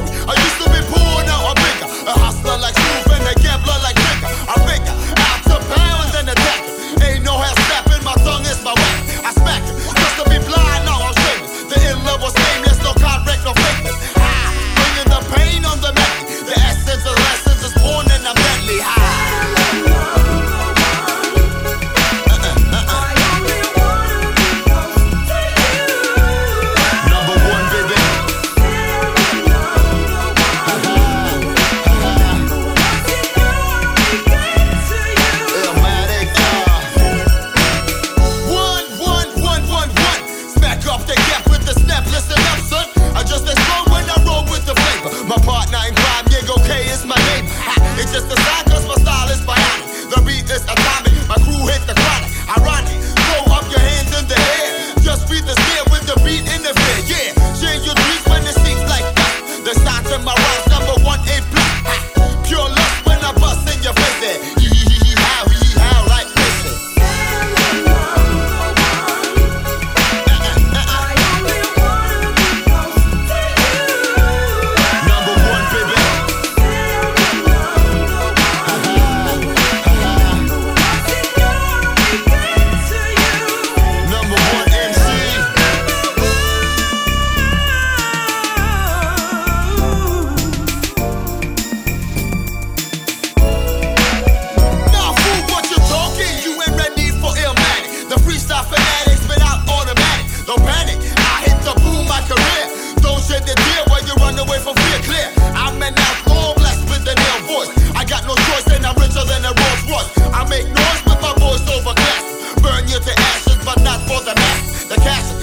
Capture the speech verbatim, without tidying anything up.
me. I used to be poor, now I'm bigger. A hustler like Smooth and a gambler like Trigger. I'm bigger, out to pound and attack. Ain't no hair snapping, my tongue is my weapon. I smack it, just to be blind, now I'm straight. The ill love was nameless, no contract, no fakeness. Ah, bringing the pain on the melody. The essence of lessons is born and I'm deadly high. My partner in crime, Diego K is my name. Ha, it's just a sign cause my style is bionic. The beat is atomic, my crew hit the chronic. Ironic, throw up your hands in the air. Just beat the snare with the beat in the fair. Yeah, change your dreams when it seems like that. The signs in my rhymes, number one A plus. Ha, pure lust when I bust in your face there. Hee hee hee how, hee how like this. Away from fear, clear. I'm an outlaw, blessed with the nail voice. I got no choice, and I'm richer than a Rolls Royce. I make noise with my voice over glass. Burn you to ashes, but not for the mass. The cash